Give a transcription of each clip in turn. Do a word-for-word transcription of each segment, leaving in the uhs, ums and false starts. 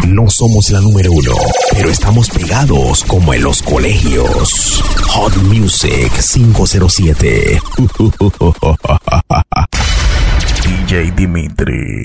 No somos la número uno, pero estamos pegados como en los colegios. Hot Music cinco cero siete. D J Dimitri.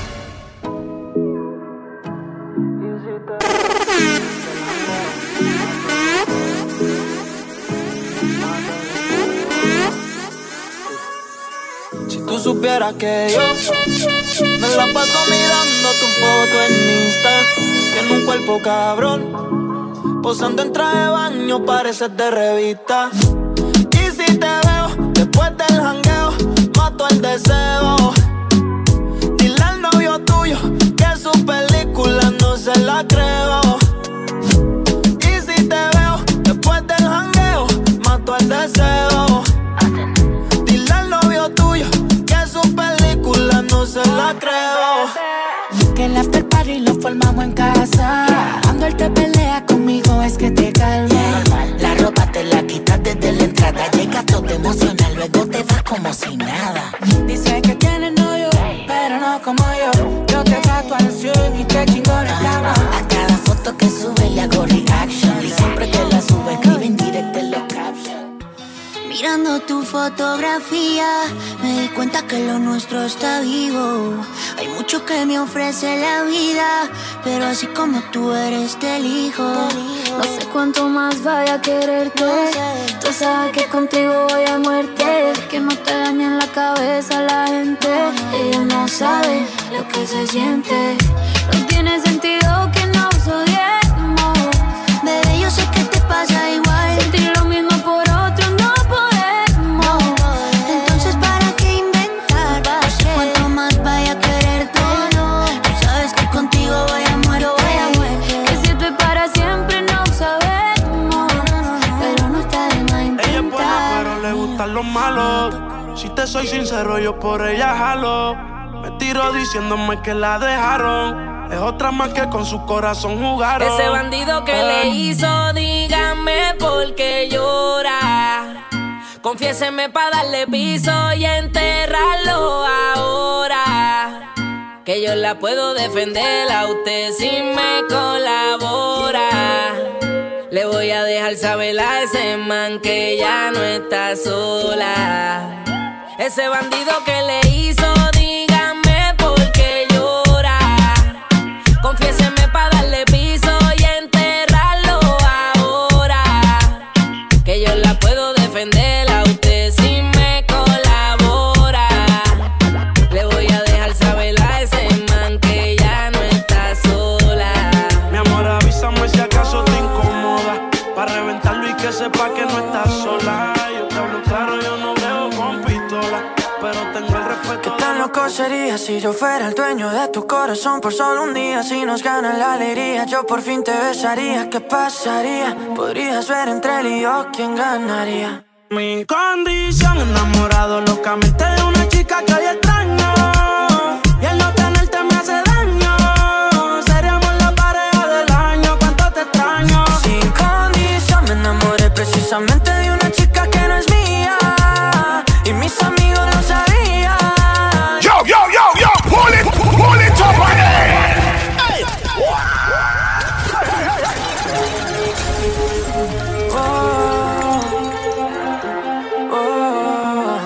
Si tú supieras que yo me la paso mirando tu foto en Insta, tiene un cuerpo cabrón, posando en traje de baño, pareces de revista. Y si te veo después del jangueo, mato el deseo. Dile al novio tuyo que su película no se la creo. Y si te veo después del jangueo, mato el deseo. Dile al novio tuyo que su película no se la creo. Que el after party lo formamos en casa. Cuando él te pelea conmigo es que te calma. La ropa te la quitas desde la entrada. Llegas todo emocional, luego te vas como si nada. Dice que tienes novio, pero no como yo. Yo te trato al cien y te chingo en la cama. A cada foto que sube le hago reaction. Y siempre que la sube escribe en directo en los captions. Mirando tu fotografía, me di cuenta que lo nuestro está vivo. Hay mucho que me ofrece la vida, pero así como tú eres te elijo. No sé cuánto más vaya a quererte. Tú sabes que contigo voy a muerte. Que no te dañen la cabeza la gente. Ella no sabe lo que se siente. No tiene sentido que nos odiemos. Bebé, yo sé que te pasa igual. Sentir lo mismo por otro no podemos. Entonces ¿para qué inventar? No sé cuánto más vaya a quererte. Tú sabes que contigo voy a muerte. Que si esto es para siempre no sabemos. Pero no está de más intentar. Ella es buena pero le gustan los malos. Si te soy sincero yo por ella jalo. Me tiro diciéndome que la dejaron. Es otra más que con su corazón jugaron. Ese bandido que eh. le hizo, dígame por qué llora. Confiéseme pa' darle piso y enterrarlo ahora. Que yo la puedo defender a usted si me colabora. Le voy a dejar saber a ese man que ya no está sola. Ese bandido que le hizo, dígame por qué llora. Confiéseme pa' darle piso y enterrarlo ahora. Que yo la puedo defender a usted si me colabora. Le voy a dejar saber a ese man que ya no está sola. Mi amor, avísame si acaso te incomoda, pa' reventarlo y que sepa que no estás sola. Yo te hablo claro, yo no veo con pistola, pero tengo el respeto. ¿Qué tan loco sería si yo fuera el dueño de tu corazón por solo un día? Si nos gana la alegría, yo por fin te besaría. ¿Qué pasaría? Podrías ver entre él y yo quién ganaría. Mi condición, enamorado locamente de una chica que hoy extraño. Y el no tenerte me hace daño. Seríamos la pareja del año, cuánto te extraño. Sin condición me enamoré precisamente de una chica que no es mía. Y mis amigos lo sabían. Yo, yo, yo, yo, pull it, pull it up again. Hey. Oh, oh,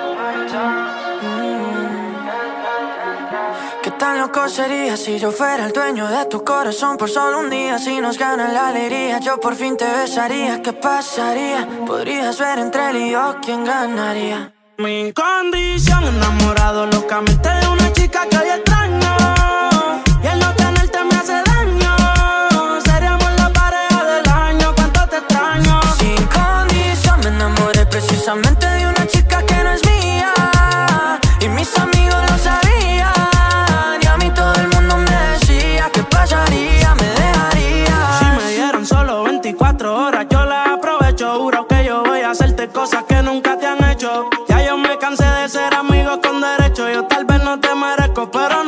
mm. ¿Qué tan loco sería si yo fuera el dueño de tu corazón por solo un día? Si nos gana la alegría, yo por fin te besaría. ¿Qué pasaría? Podrías ver entre él y yo quién ganaría. Mi condición, enamorado locamente de una chica que hoy extraño. Y el no tenerte me hace daño. Seríamos la pareja del año, cuánto te extraño. Sin condición me enamoré precisamente de una chica que no es mía. Y mis amigos lo sabían. Y a mí todo el mundo me decía ¿qué pasaría? Me dejaría. Si me dieran solo veinticuatro horas, yo las aprovecho. Juro que yo voy a hacerte cosas que nunca te han hecho. Ya yo me cansé de ser amigo con derecho. Yo tal vez no te merezco, pero no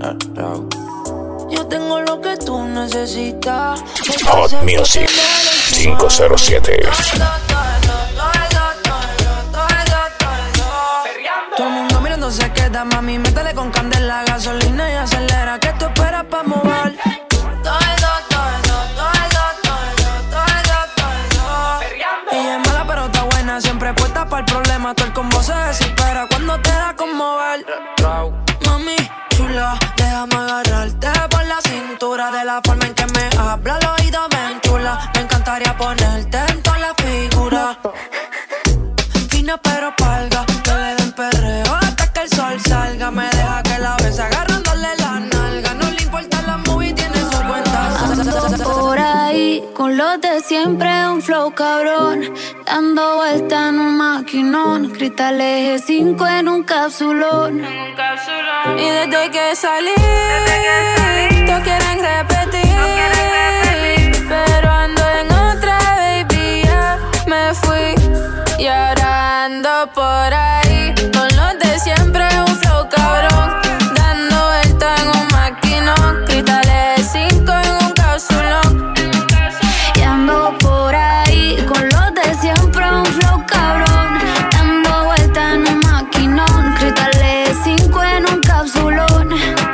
Yo tengo lo que tú necesitas. Hot Music cinco cero siete. Todo el mundo mirando se queda, mami, métele con candela, gasolina y acelera, que tú esperas pa' mover. Ella es mala pero está buena, siempre puesta para el problema, todo el combo se desespera cuando te da con mover. Mami, chula, déjame agarrarte por la cintura, de la forma en que me habla al oído ven chula, me encantaría ponerte en toda la figura. Fina pero palga, que le den perreo hasta que el sol salga, me deja que la bese agarrándole la nalga, no le importa la movie, tiene su cuenta. Por ahí, con los de siempre, un flow cabrón, dando vuelta en un maquinón, cristal eje cinco en un capsulón. Y desde que salí, todos quieren repetir, pero ando en otra, baby, ya me fui. Y ahora ando por ahí, con los de siempre, un flow cabrón, dando vuelta en un maquinón, cristales cinco en un capsulón. Y ando por ahí, con los de siempre, un flow cabrón, dando vuelta en un maquinón, cristales cinco en un capsulón.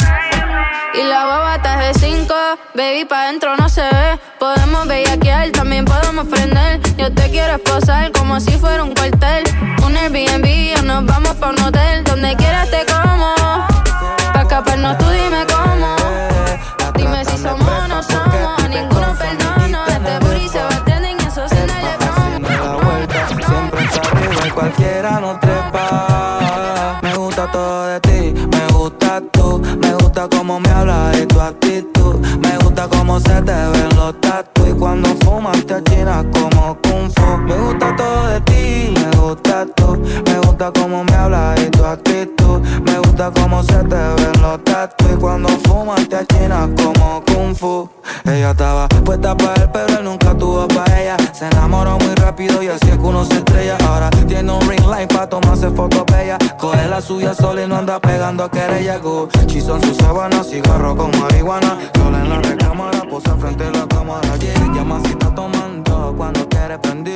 Y la baba está de cinco, baby, pa' dentro no se ve. Podemos bellaquear, también podemos prender. Yo te quiero esposar como si fuera un cuartel. Un Airbnb o nos vamos pa' un hotel. Donde quieras te como, pa' escaparnos tú dime cómo. Dime si somos o no somos, a ninguno perdono. Este booty se va a trending y eso se le promo. La vuelta siempre está arriba y cualquiera no trepa. Me gusta todo de ti, me gusta tú, me gusta cómo me hablas y tu actitud, me gusta cómo se te ven los tatu y cuando fumas te achinas como kung fu. Me gusta todo de ti, me gusta tú, me gusta cómo me hablas y tu actitud, me gusta cómo se te ven los tatu y cuando fumas te achinas como kung fu. Ella estaba puesta para él pero él nunca tuvo para ella, se enamoró muy rápido y así es que uno se estrella. Ahora tiene un ring light pa' tomarse fotos bellas, coge la suya sola y no anda pegando a querella. Gucci son sus sábanas, cigarro con marihuana, sola en la recámara, posa frente a la cámara. Yeah, llama si está tomando cuando quiere prendir,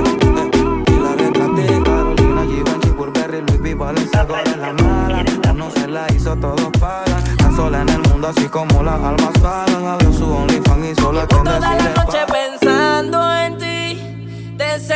y la retraté. Carolina, Givenchy, Burberry, Louis V, Balenciaga de la mala. Uno se la hizo, todos pagan. Tan sola en el mundo así como las almas pagan. Abrió su OnlyFans y solo quien decide toda la noche pensando en ti,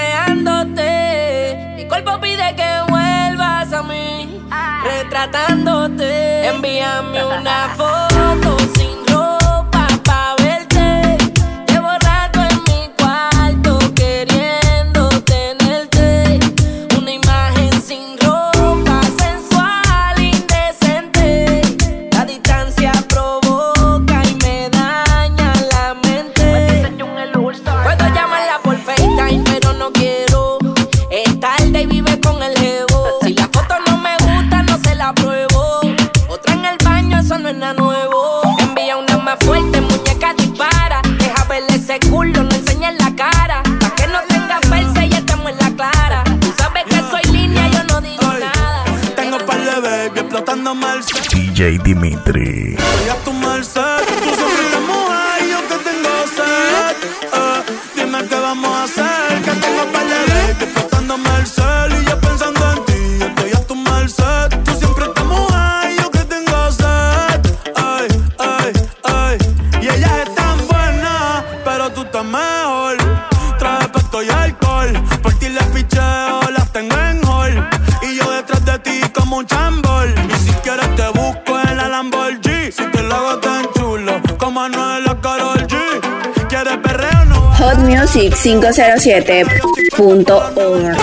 deseándote. Mi cuerpo pide que vuelvas a mí, retratándote. Envíame una foto sin ropa pa' verte. Llevo rato en mi cuarto queriendo tenerte. Una imagen sin ropa, sensual, indecente. La distancia provoca y me daña la mente. Puedo llamarla por FaceTime, pero no quiero. Es tarde y vive con el jevo. Si la foto no me gusta, no se la pruebo. Otra en el baño, eso no es nada nuevo. Envía una más fuerte, muñeca dispara. Deja verle ese culo, no enseñes la cara. Pa' que no tenga verse y estamos en la clara. Tú sabes que soy línea, yo no digo Ay, nada. tengo par de baby explotando Merced. D J Dimitri. Estoy a tu merced, tú siempre te mojas y yo que tengo sed. Eh, dime qué vamos a hacer, que tengo par de baby explotando Merced y yo pensando en ti. Estoy a tu merced, tú siempre te mojas y yo que tengo sed. Ay, ay, ay, y ella es tan buena, pero tú estás mejor. Traje pesto y alcohol, por ti les picheo, las tengo en hall. Y yo detrás de ti como un chambol. Y si quieres te busco en la Lamborghini. Si te lo hago tan chulo como Anuel la Karol G. ¿Quieres perreo no? Hot Music cinco cero siete punto org.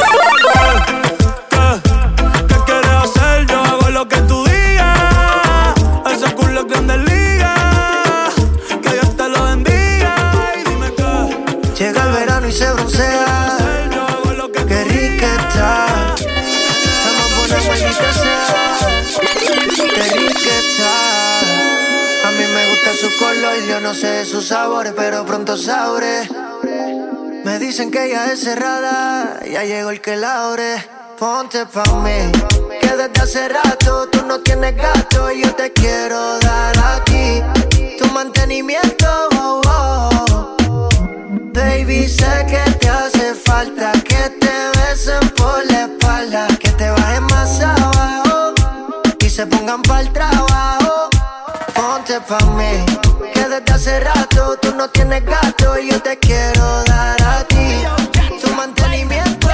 ¿Qué quieres hacer? Yo hago lo que tú digas. Ese culo es grande liga. Que Dios te lo bendiga. Y dime qué. Llega el verano y se broncea. Qué rica está. Estamos buena, maldita sea. Qué rica está. A mí me gusta su color, yo no sé de sus sabores, pero pronto sabré. Me dicen que ella es cerrada, ya llegó el que la abre. Ponte pa' mí, que desde hace rato tú no tienes gato y yo te quiero dar. quedaste pa' mí. Que desde hace rato tú no tienes gato y yo te quiero dar a ti tu mantenimiento.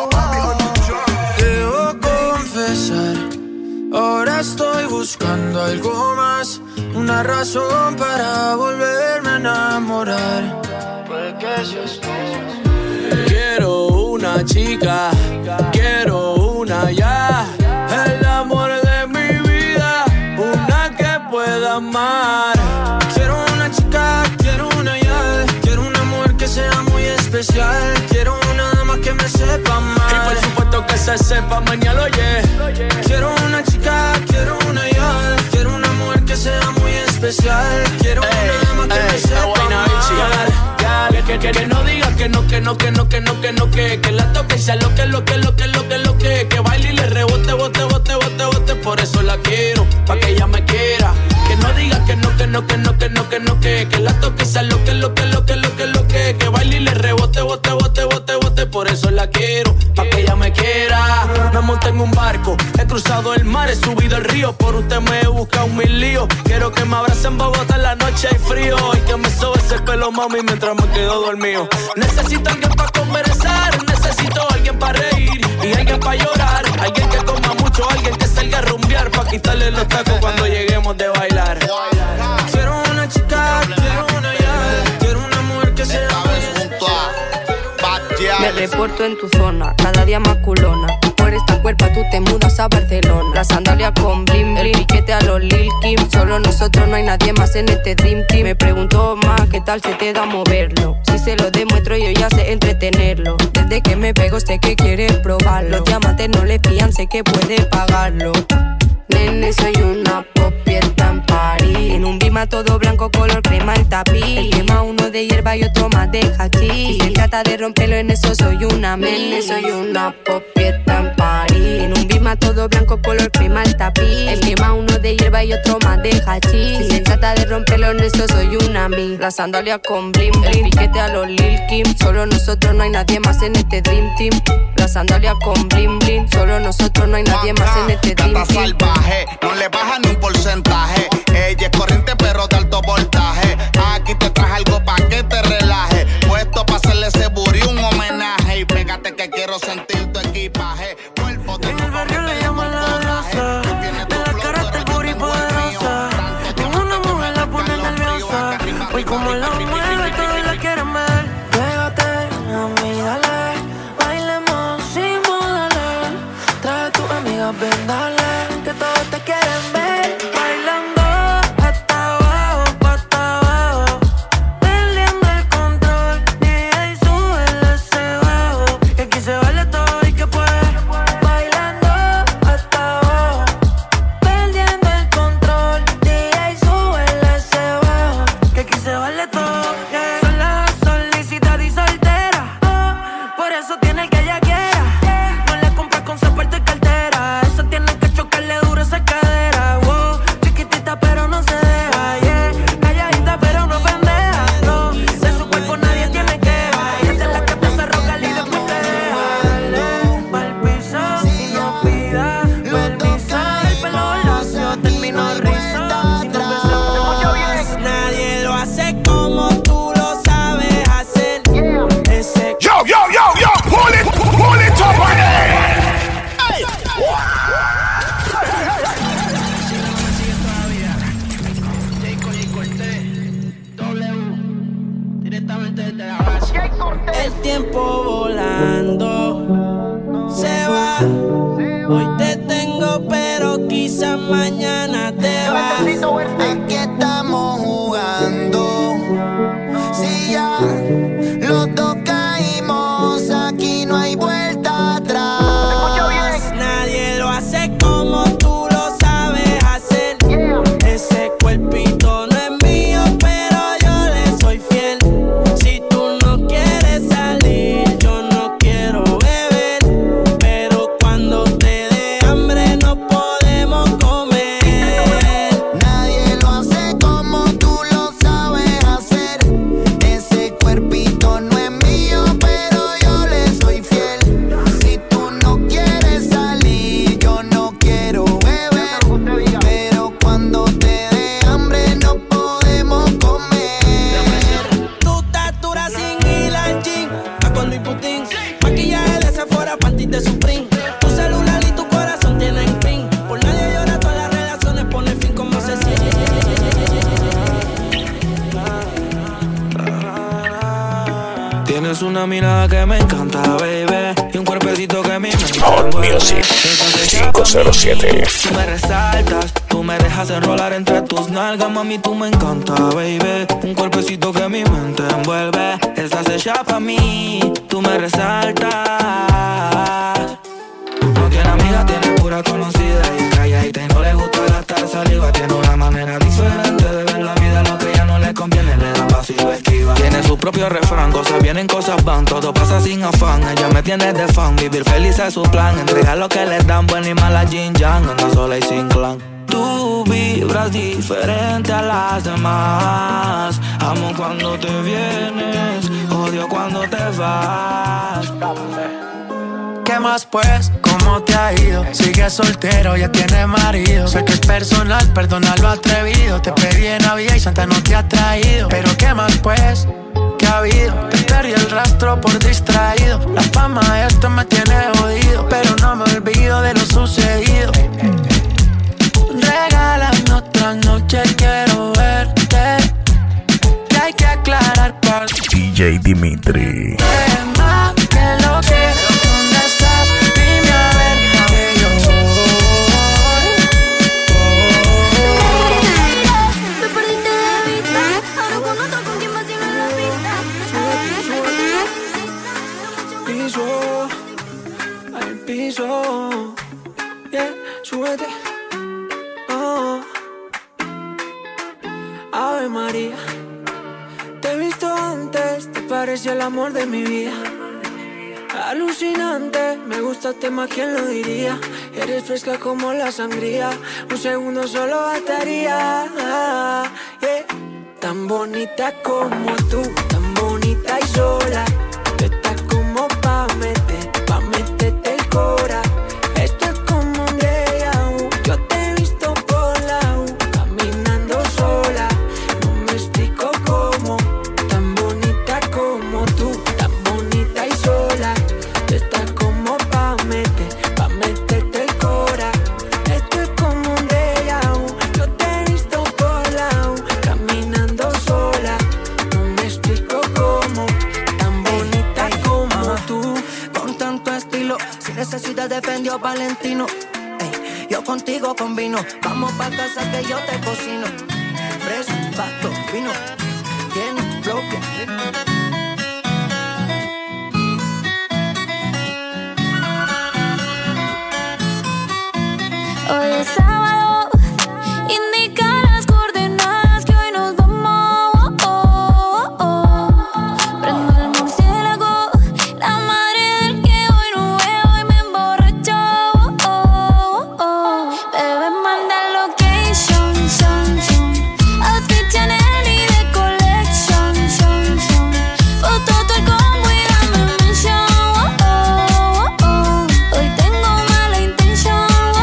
Debo confesar, ahora estoy buscando algo más, una razón para volverme a enamorar. Porque si estoy... Quiero una chica, quiero una ya, el amor de mi vida, una que pueda amar. Quiero una chica, quiero una ya, quiero una mujer que sea muy especial, quiero una dama que me sepa amar. Y por supuesto que se sepa mañana, oye. Quiero una chica, quiero una ya, quiero una mujer que sea muy especial, quiero ey, una dama que ey, me sepa amar. Que, que, que no diga que no, que no, que no, que no, que no, que que la toque y sea lo que, lo que, lo que, lo que, lo que que baile y le rebote, bote, bote, bote, bote. Por eso la quiero, pa' que ella me quiera. Que no diga que no, que no, que no, que no, que no, que que la toque y sea lo que, lo que, lo que, lo que, lo que que baile y le rebote, bote, bote, bote, bote. Por eso la quiero, pa' que ella me quiera. Me monté en un barco, he cruzado el mar, he subido el río. Por usted me he buscado mil líos. Quiero que me abrace en Bogotá en la noche hay frío y que me sobe ese pelo, mami, mientras me quedo dormido. Necesito alguien para conversar, necesito alguien para reír y alguien para llorar, alguien que coma mucho, alguien que salga a rumbear pa' quitarle los tacos cuando lleguemos de bailar. Quiero una chica, quiero una ya, quiero una mujer que sea junto a me reporto en tu zona, cada día más culona. Por esta cuerpa tú te mudas a Barcelona. La sandalia con blim blim, el piquete a los Lil Kim. Solo nosotros, no hay nadie más en este Dream Team. Me pregunto más, ¿qué tal se te da moverlo? Si se lo demuestro yo ya sé entretenerlo. Desde que me pego sé que quieres probarlo. Los diamantes no le fían, sé que puede pagarlo. Nene, soy una popieta en París. En un bima todo blanco, color crema el tapiz. El quema uno de hierba y otro más de hachís. Si se trata de romperlo en eso soy una nene, soy una popieta en París. En un bima todo blanco, color crema el tapiz. El quema uno de hierba y otro más de hachís. Si se trata de romperlo en eso soy una mi. La sandalia con blim blim, el piquete a los Lil Kim. Solo nosotros, no hay nadie más en este Dream Team. La sandalia con blim blim, solo nosotros, no hay nadie más en este Dream Team. No le baja ni un porcentaje. Ella es corriente pero de alto voltaje. Aquí te traje algo pa' que te relaje. Puesto pa' hacerle ese buri un homenaje. Y pégate que quiero sentir tu equipaje. Cuerpo de en el barrio le llaman la diosa. De la cara hasta el buri poderosa. Ninguna mujer la pone nerviosa. Hoy como la mueve todos la quieren ver. Pégate a mí, dale. Bailemos sin modales. Trae a tus amigas, ven, dale. Que todos te quieren ver bailando hasta abajo, hasta abajo, perdiendo el control. D J sube ese bajo, que aquí se baila todo y que puede. Bailando hasta abajo, perdiendo el control. D J sube ese bajo, que aquí se baila todo. Yeah. Sola, solicitada y soltera, oh, por eso tiene el que ella quiera. No le compras con zapato y cartera. Eso tiene que chocarle duro esa cadera, wow. Chiquitita pero no se deja, yeah. Calladita pero no pendeja, no. De su cuerpo nadie tiene queja. Esta es la que te hace rogar y después te deja. Dale pa'l piso y no pida permiso. El pelo lacio termino rizo. Si no pensamos te mucho bien. Nadie lo hace como tú lo sabes hacer. Ese Yo, yo, yo, yo, pull it, pull it up on it. el tiempo volando se va. Hoy te tengo, pero quizás mañana te vas. Aquí estamos jugando. Si ya los dos caímos, aquí no hay vuelta atrás. Nadie lo hace como tú lo sabes hacer. Ese cuerpito no es mío, pero yo le soy fiel. Si tú no quieres salir, yo no quiero beber. Pero cuando te dé hambre no podemos comer. Nadie lo hace como Tienes una mirada que me encanta, baby, y un cuerpecito que me encanta. Hot Music cinco cero siete. Tú me resaltas, tú me dejas enrolar entre tus nalgas, mami, tú me encanta, baby. Un cuerpecito que mi mente envuelve. Estás hecha pa' mí, tú me resaltas. No tiene amiga, tiene pura conocida y calladita y no le gusta gastar saliva. Tiene una manera diferente de ver la vida, lo que ya no le conviene le da vacío esquiva. Tiene su propio refrán, cosas vienen, cosas van, todo pasa sin afán. Ella me tiene de fan, vivir feliz es su plan. Entregar lo que les dan, buena y mala yin yang, anda sola y sin clan. Tú vibras diferente a las demás. Amo cuando te vienes, odio cuando te vas. ¿Qué más pues? ¿Cómo te ha ido? Sigues soltero, ya tienes marido. Sé que es personal, perdona lo atrevido. Te pedí en Navidad y Santa no te ha traído. Pero ¿qué más pues? ¿Qué ha habido? Te perdí el rastro por distraído. La fama de esto me tiene jodido, pero no me olvido de lo sucedido. Regálame otra noche, quiero verte. Que hay que aclarar por D J Dimitri. Más que lo que. Piso, yeah, súbete. Oh. Ave María, te he visto antes, te pareció el amor de mi vida. Alucinante, me gustaste más, ¿quién lo diría? Eres fresca como la sangría, un segundo solo bastaría. Yeah. Tan bonita como tú, tan bonita y sola. Tú estás como pa' meter, pa' meterte el cora. Esto es como un déjà vu. Yo te he visto por la U, caminando sola. No me explico cómo, tan bonita como tú, tan bonita y sola. Tú estás como pa' meter, pa' meterte el cora. Esto es como un déjà vu. Yo te he visto por la U, caminando sola. No me explico cómo, tan bonita como tú, con tanto estilo, sin necesidad de Fendi Valentino. Ey, yo contigo combino, vamos pa' casa que yo te cocino. Fresa, pato, vino, tiene bloque. Hoy es sábado, indica las coordenadas que hoy nos vamos. Oh, oh, oh. Prendo el murciélago, la madre del que hoy no veo y me emborracho. Oh, oh, oh. Bebé, manda location, son, son. Outfit Chanel y de collection, son, son. Foto todo el combo y dame mention. Oh, oh, oh. Hoy tengo mala intención.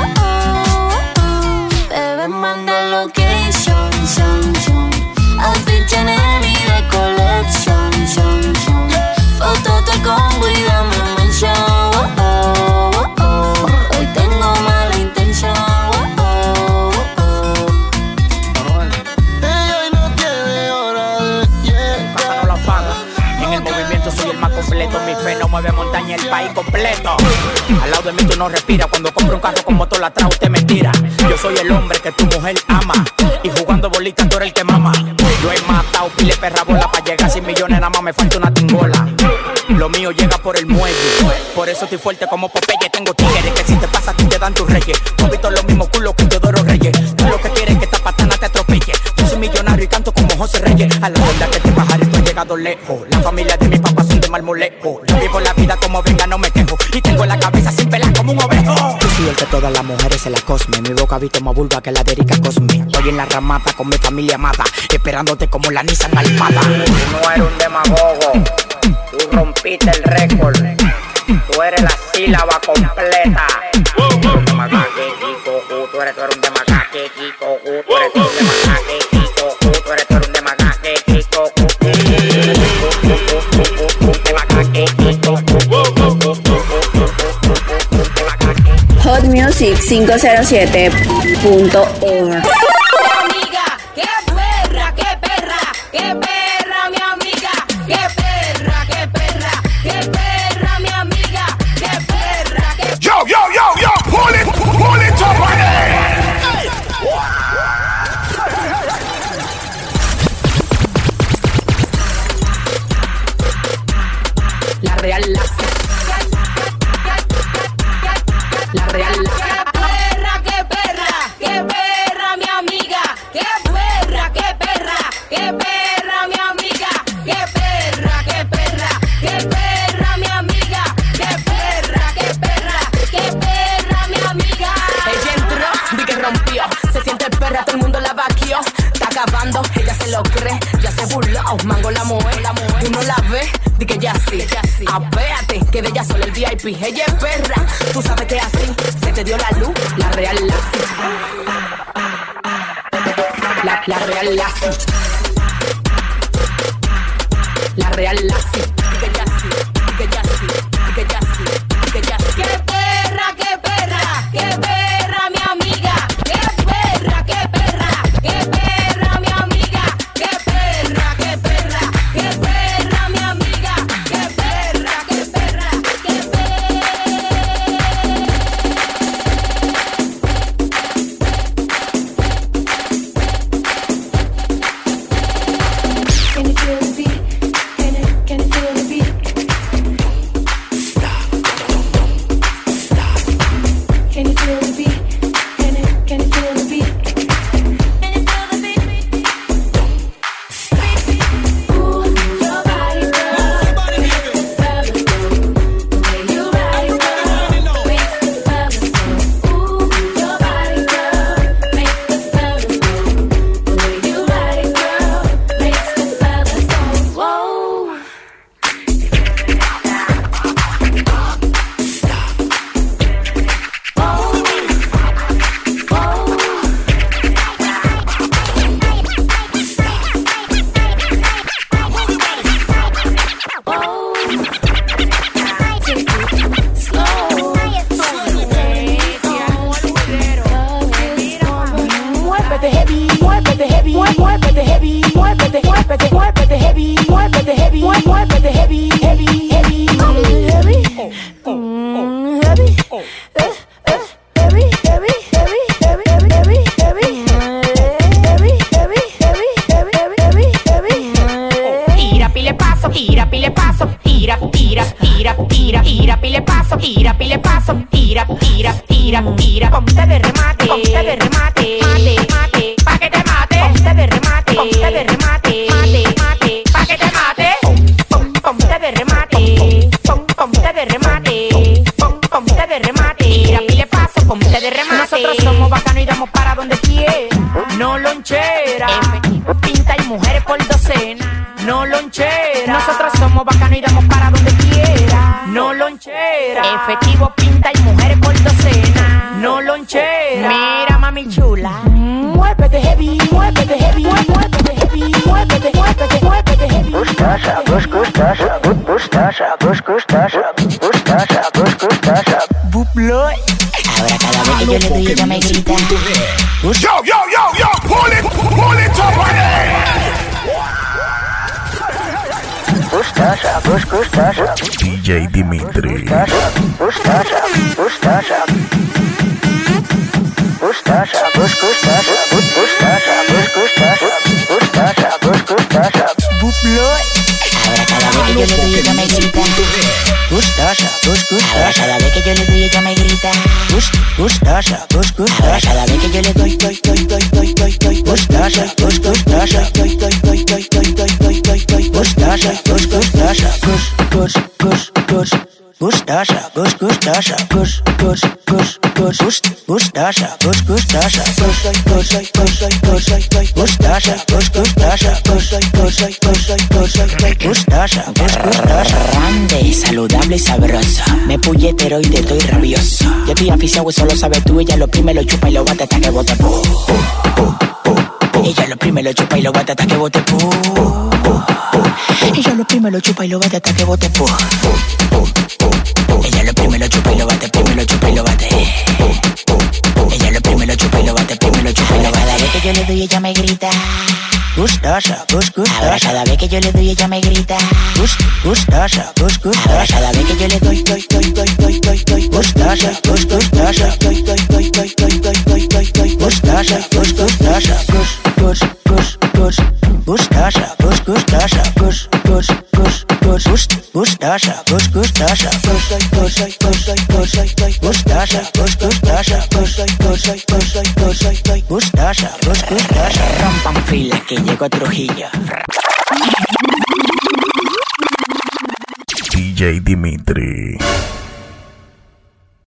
Bebé, manda location, son, son. Outfit Chanel y de collection, son, son. Foto todo el combo y dame mention. Oh, oh, oh. Hoy tengo mala intención. Oh, oh, oh. Ella hoy no tiene hora de llegar. Pasa no la paga. En el movimiento soy el más completo. Mi fe no mueve montaña, el país completo. Al lado de mí tú no respiras. Cuando compro un carro con motor atrás usted me tira. Yo soy el hombre que tu mujer ama. Y jugando bolitas tú eres el que mama. Yo he matado pile perra bola. Pa' llegar a cien millones nada más me falta una tingola. Lo mío llega por el muelle. Por eso estoy fuerte como Popeye. Tengo tigres que si te pasa a ti te dan tus reyes. Tú has visto los mismos culos que Teodoro Reyes. Tú lo que quieres es que esta patana te atropelle. Yo soy millonario y canto como José Reyes. A la onda que te bajaré tú has llegado lejos. La familia de mi papá son de Marmolejo. Yo vivo la vida como venga, no me quejo. Y tengo la cabeza sin pelar como un ovejo. Yo soy el que todas las mujeres se la cosme. Mi boca visto más vulva que la de Erika Cosme. Estoy en la ramata con mi familia amada, esperándote como la Nissan Almada. Tú no eres un demagogo, tú rompiste el récord. Tú eres la sílaba completa. Tú eres un demagogue, Kiko, tú eres, tú eres un demagogue, Kiko, tú eres, tú eres un demagogue, Kiko, tú eres, tú eres un demagogue, Kiko, Hot Music cinco cero siete punto org. Qué perra, qué perra, qué perra, mi amiga, qué perra, qué perra, acabando, ella se lo cree, ya se burló, mango la mujer, la mujer. Uno la ve, di que ya sí, sí. Apéate, que de ella solo el V I P, ella es perra, tú sabes que así, se te dio la luz, la real la La, la real la La real la que ya sí, que ya sí, que ya sí, que ya sí. ¡Qué perra, qué perra, qué perra, mi amiga! ¡Qué perra, qué perra, qué perra, mi amiga! ¡Qué perra, qué perra, qué perra, mi amiga! ¡Qué perra, qué perra, qué Can you feel the beat? Can you, can you feel the beat? Stop. Stop. Can you feel the beat? Can you, can you feel the beat? Can you feel the beat? Stop. Ooh, your body, girl. Makes the fellas go. The way you ride, girl. Makes the fellas go. Ooh, your body, girl. Makes the fellas go. The way you ride, girl. Makes the fellas go. Whoa. Muévete heavy, muévete heavy, muévete heavy, muévete, muévete, muévete heavy, muévete heavy, muévete heavy, heavy, heavy, heavy, Mm, heavy, eh, eh, heavy, heavy, heavy, heavy, heavy, heavy, heavy, heavy, heavy, heavy, heavy, heavy, heavy. Tira, pile paso, tira, pile paso, tira, tira, tira, tira, tira, pile paso, tira, pile paso, tira, tira, tira, tira, ponte de remate, ponte de remate, mate, mate, pa' que te mate, ponte de remate, ponte de remate, mate, mate, pa' que te mate, pom, ponte de remate, pom, ponte de remate, pom, ponte de remate, tira, pile paso, ponte de remate. Nosotros somos bacanos y damos para donde quiera, no lonchera, pinta y mujeres por docena, no lonchera. Nosotros somos bacanos y damos para donde quiera, no lonchera. Efectivo, pinta y mujeres por docena, no lonchera. Mira, mami chula, Muévete heavy, muévete heavy, muévete heavy, muévete, muévete, muévete heavy. Gustasha, gus, gustasha, gus, gustasha, gus, gustasha, gustasha, gus, gustasha. Bublo. Ahora cada vez que yo le doy ella me grita. Yo, yo, yo, yo, pull it, pull it up again. Gustasha, gus, gustasha. D J Dimitri. Gustasha, gustasha, gustasha. Gustasha, gus, gustasha, gus, gustasha, gus, gustasha, gustasha, gus, gustasha. Bublo. Ahora cada vez que yo le doy ella me grita. Gustasha, gus, Ahora gustasha. cada vez que yo le doy ella me grita. Gus, gustasha, gus, Ahora gustasha. cada vez que yo le doy, doy, doy, doy, doy, doy, doy. Gustasha, gus, gustasha. Doy, doy, doy, doy, doy, doy, doy, doy, doy. Gustasha, gus, gustasha. Gus, gus, gus, gus. Gustasha, gus, gustasha. Gus, gus, gus, gus. Gus, gustasha, gus, gustasha. Gus, gus, gus, gus, gus, gus. Gustasha, gus, gustasha. Gus, gus, gus, gus, gus. Gustasha, gus, gustasha. Grande, saludable y sabrosa. Me puñetero y te estoy rabioso. Yo estoy aficiado y solo sabes tú. Ella lo prime, lo chupa y lo bate hasta que bote pu. Ella lo prime, lo chupa y lo bate hasta que bote pu. Ella lo prime, lo chupa y lo bate hasta que bote pu. Ella lo prime, lo chupa y lo bate, prime, lo chupa y lo bate. Ella lo prime, lo chupa y lo bate, prime, lo chupa y lo bate. Cada vez que yo le doy ella me grita. Gustasha, gus, Ahora gustasha. cada vez que yo le doy ella me grita. Gus, gustasha, gus, Ahora gustasha. cada vez que yo le doy, doy, doy, doy, doy, doy, doy. Gustasha, gus, gustasha. Doy, doy, doy, doy, doy, doy, doy, doy, doy. Gustasha, gus, gustasha. Gus, gus, gus, gus. Gustasha, gus, gustasha. Gus, gus, gus, gus. Gus, gustasha, gus, gustasha. Gus, gus, gus, gus, gus, gus. Gustasha, gus, gustasha. Gus, gus, gus, gus, gus. Gustasha, gus, gustasha. Rompan fila que llegó Trujillo. D J Dimitri.